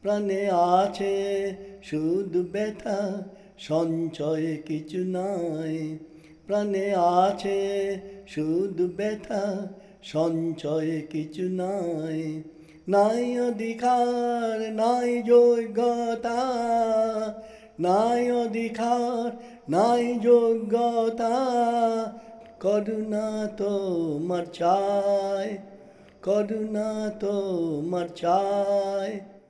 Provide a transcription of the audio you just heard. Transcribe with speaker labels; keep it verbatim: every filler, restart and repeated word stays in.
Speaker 1: প্রাণে আছে শুধু ব্যথা, সঞ্চয়ে কিছু নাই। প্রাণে আছে শুধু ব্যথা, সঞ্চয়ে কিছু নাই। নাই অধিকার নাই যোগ্যতা, নাই অধিকার নাই যোগ্যতা, করুণা তোমার চাই, করুণা তোমার চাই।